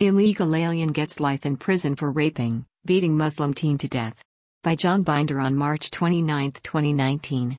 Illegal alien gets life in prison for raping, beating Muslim teen to death. By John Binder on March 29, 2019.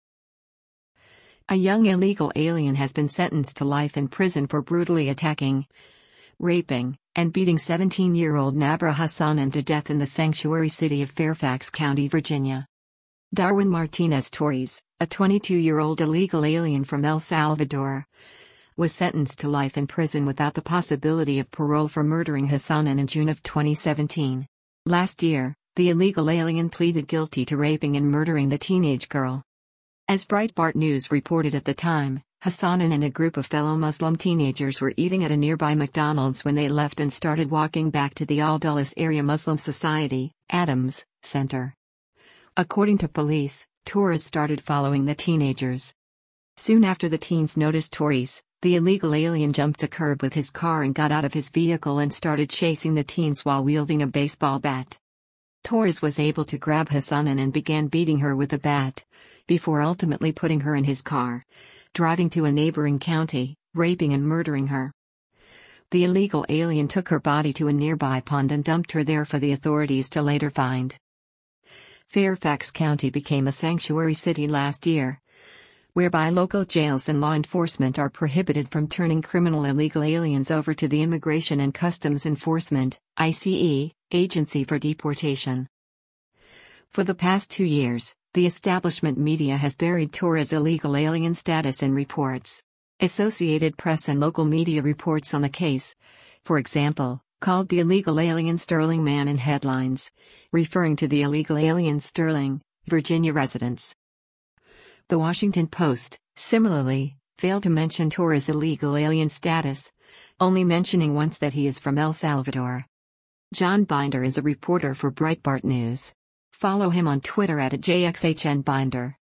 A young illegal alien has been sentenced to life in prison for brutally attacking, raping, and beating 17-year-old Nabra Hassanin to death in the sanctuary city of Fairfax County, Virginia. Darwin Martinez Torres, a 22-year-old illegal alien from El Salvador, was sentenced to life in prison without the possibility of parole for murdering Hassanin in June of 2017. Last year, the illegal alien pleaded guilty to raping and murdering the teenage girl. As Breitbart News reported at the time, Hassanin and a group of fellow Muslim teenagers were eating at a nearby McDonald's when they left and started walking back to the Al Dulles Area Muslim Society, Adams, Center. According to police, Torres started following the teenagers. Soon after the teens noticed Torres, the illegal alien jumped a curb with his car and got out of his vehicle and started chasing the teens while wielding a baseball bat. Torres was able to grab Hassanin and began beating her with the bat, before ultimately putting her in his car, driving to a neighboring county, raping and murdering her. The illegal alien took her body to a nearby pond and dumped her there for the authorities to later find. Fairfax County became a sanctuary city last year, whereby local jails and law enforcement are prohibited from turning criminal illegal aliens over to the Immigration and Customs Enforcement (ICE) agency for deportation. For the past 2 years, the establishment media has buried Torres' illegal alien status in reports. Associated Press and local media reports on the case, for example, called the illegal alien Sterling Man in headlines, referring to the illegal alien Sterling, Virginia residents. The Washington Post, similarly, failed to mention Torres' illegal alien status, only mentioning once that he is from El Salvador. John Binder is a reporter for Breitbart News. Follow him on Twitter @JXHNBinder.